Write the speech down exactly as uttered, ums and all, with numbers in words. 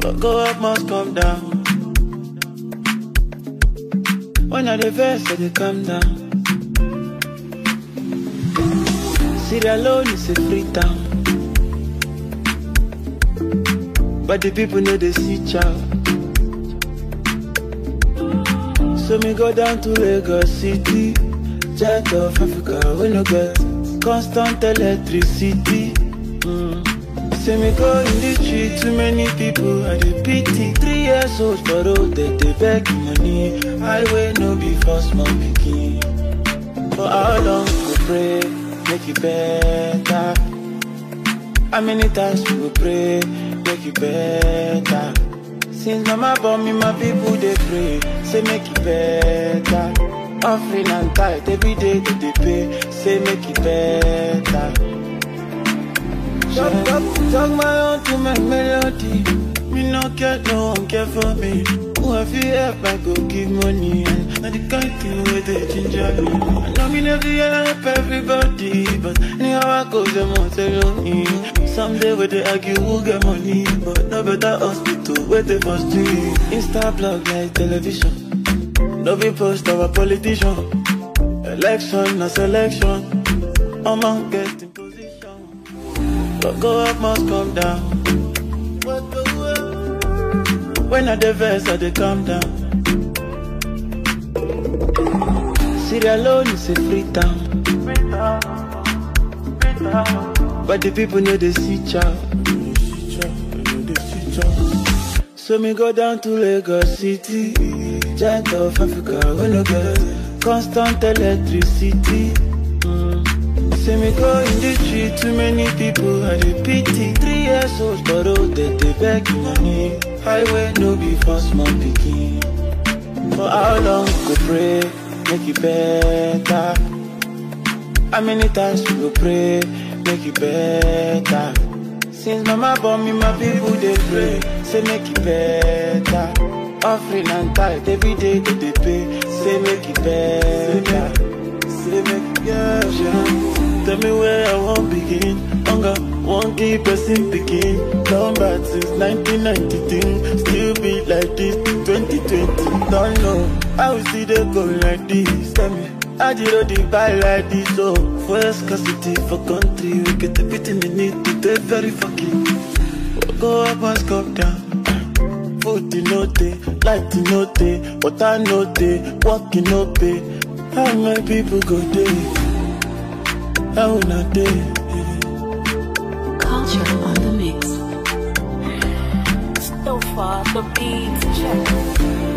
What go up must come down. When I the verse, they come down. Sierra Leone is a free town, but the people know they see child. So me go down to Lagos City, giant of Africa, we no get constant electricity. Mm. Say me go in the street, too many people I dey pity. Three years old for road, they they beg money. Highway no be for small pikin. For how long we pray, make it better? How many times we go pray, make it better? Since mama born me, my people they pray, say make it better. Offering and tithe every day that they pay, say make it better. Shut up, talk my own to my melody. Me no care, no one care for me. Who have you help, I go give money. And the kind thing where they ginger me. I know me never help everybody, but anyhow I go, them on tell me. Someday where they argue who get money, but no better hospital where they must do. Insta blog like television, no be post our politician. Election na selection, I'm on get in position. What go up must come down. When I the verse, I they come down. Sierra Leone is a free town, but the people know they see child. So me go down to Lagos City, giant of Africa, we no get constant electricity. Mm. Say me go in the street, too many people I dey pity. Three years old for road, they they beg money. Highway no be for small pikin. For how long we go pray, make it better? How many times we go pray, make it better? Since mama born me, my people they pray, say make it better. Offering and tithe every day that they pay, say make it better. Say make it better. Tell me where I won't begin. Hunger, won't keep person begin. Down bad since nineteen ninety-two. Still be like this, twenty twenty. Don't know how we see they go like this. Tell me, how did you the buy like this? So, for scarcity for country, we get everything we need to take very fucking. Go up and come down. Food in no day, light in no day, water no day, walking no pay. How many people go there? How not there? Culture on the mix. So far, the beats check.